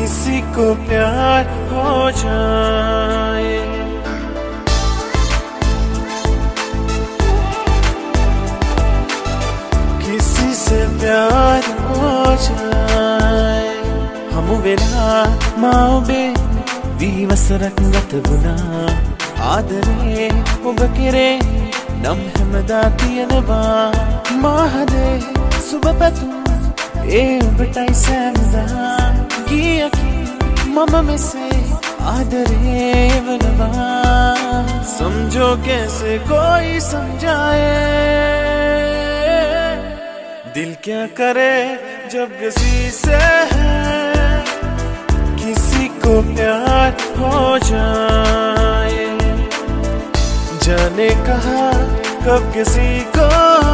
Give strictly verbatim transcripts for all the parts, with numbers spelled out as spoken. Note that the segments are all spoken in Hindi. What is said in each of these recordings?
किसी को प्यार हो जाए, किसी से प्यार हो जाए. हम वेला माओबे विवसरंगत बुना आदरे उबकेरे नम हमदातियनबा माहदे सुबपतु ए उबटाई सैमदा गियकी मम में से आदरे बनबा. समझो कैसे कोई समझाए, दिल क्या करे जब किसी से है, किसी को प्यार हो जाए. जाने कहा कब किसी को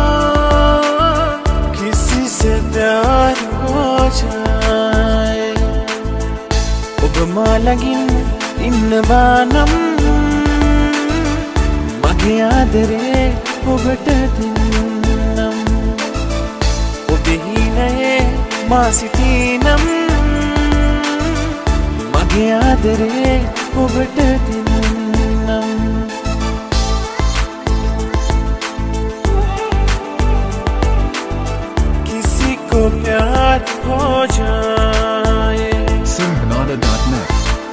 किसी से प्यार हो जाए. उबमा लगिन इन बानम मगे आदरे उबट दिनम उबही नये मासिटीनम मगे आदरे उबट दिनम. किसी को प्यार हो जाए. Sinhanada dot net.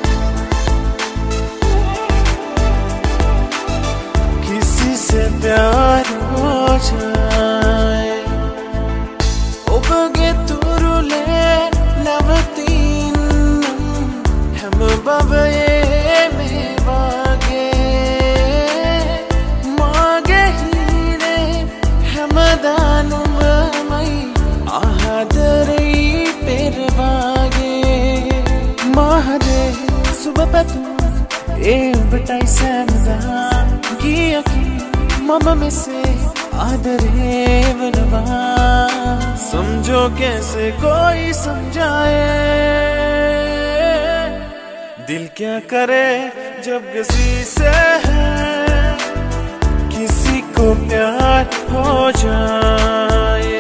किसी से प्यार हो जाए. उबगे तुरुले नवतीनम हम बबये में बागे मागे हीरे हम दानुम मई आहदरे पेर बागे. माहदे सुबपतु ए उबटाई सैमदा गियकी मम में से आदरे बनबा. समझो कैसे कोई समझाए, दिल क्या करे जब किसी से है, किसी को प्यार हो जाए.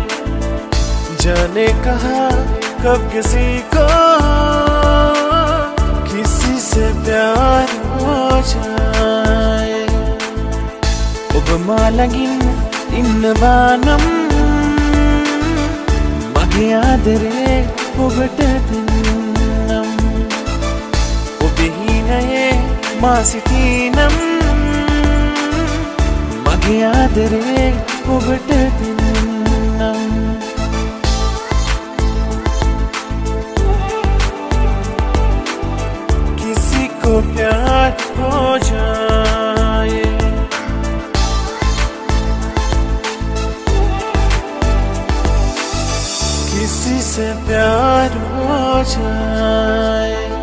जाने कहा कब किसी को किसी से प्यार हो जाए. उबमा लगिन इन बानम मगे आदरे उबट दिनम उबही नये मासिटीनम मगे आदरे उबट दिनम. किसी को प्यार हो जाए, किसी से प्यार हो जाए.